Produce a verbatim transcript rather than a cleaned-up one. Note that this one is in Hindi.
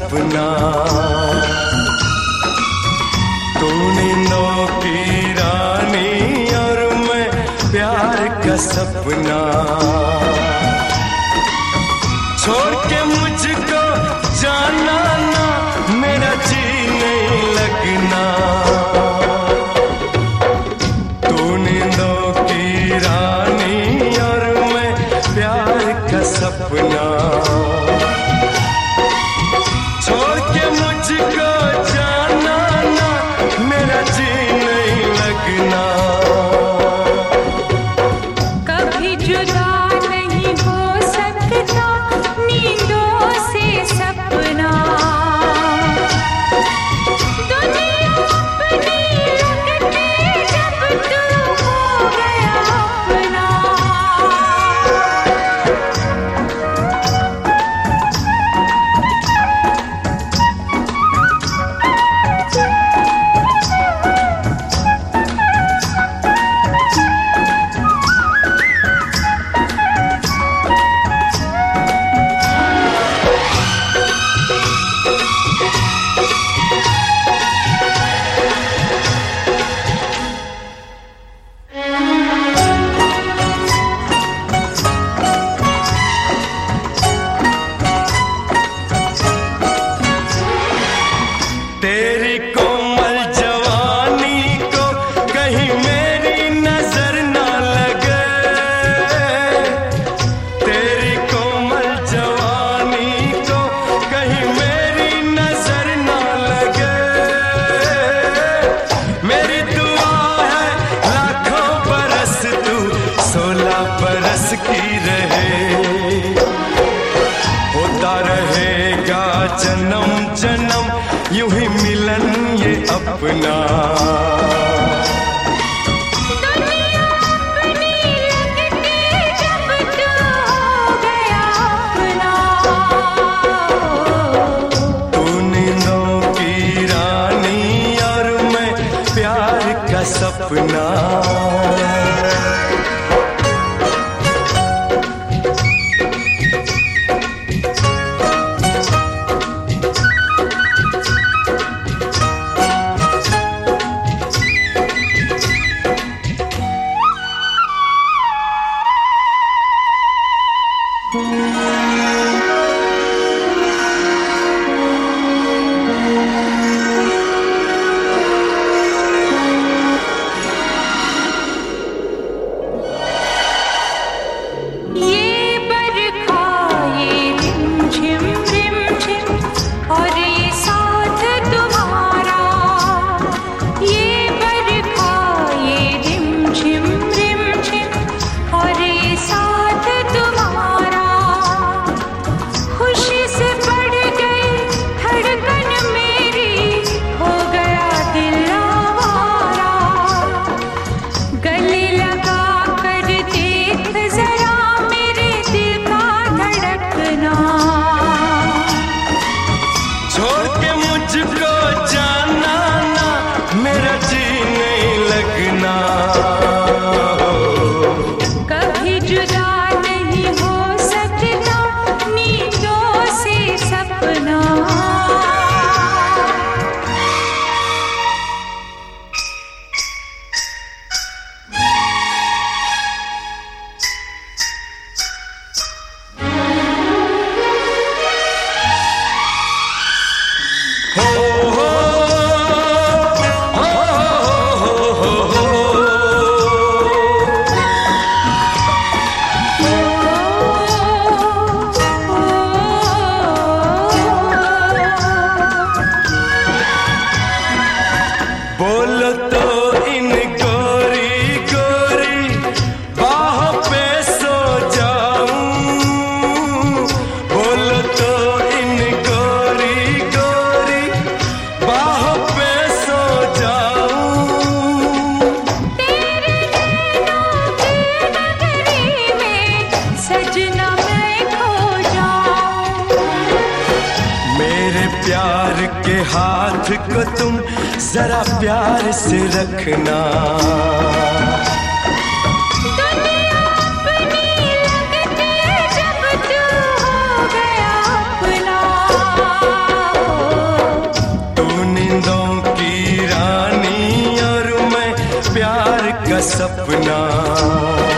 सपना, तू नींदों की रानी और मैं प्यार का सपना। छोड़ के मुझको जाना ना, मेरा जी नहीं लगना। तू नींदों की रानी और मैं प्यार का सपना। छोड़ के मुझको जाना ना, मेरा जी नहीं लगना। कभी जुदा नहीं हो सकता नींदों से सपना। दुनिया अपनी लगती जब तू हो गया अपना। तेरी कोमल जवानी को कहीं मेरी नजर ना लगे। तेरी कोमल जवानी को कहीं मेरी नजर ना लगे। मेरी दुआ है लाखों बरस तू सोलह बरस की रहे। होता रहेगा जन्म जन्म यूं ही मिलन ये अपना। दुनिया अपनी लगती जब तू हो गया अपना। तू नींदों की रानी और मैं प्यार का सपना। ये बरखा ये रिमझिम रिमझिम और ये साथ तुम्हारा। ये बरखा ये रिमझिम रिमझिम और ये साथ तुम्हारा। खुशी से बढ़ गई धड़कन मेरी, हो गया दिल आवारा। गले लगा कर देख जरा मेरे दिल का धड़कना। छोड़ के मुझको जाना ना, मेरा जी नहीं लगना। कभी जुदा नहीं हो सकता नींदों से सपना। हो हो हो हो हो हो। बोलो तो इन गोरी गोरी बाहों पे सो जाऊं। बोलो तो इन गोरी गोरी बाहों पे सो जाऊं। तेरे नैनों की नगरी में सजना मैं खो जाऊं। मेरे प्यार के हाथ को तुम जरा प्यार से रखना। दुनिया अपनी लगती जब तू हो गया अपना। नींदों की रानी और मैं प्यार का सपना।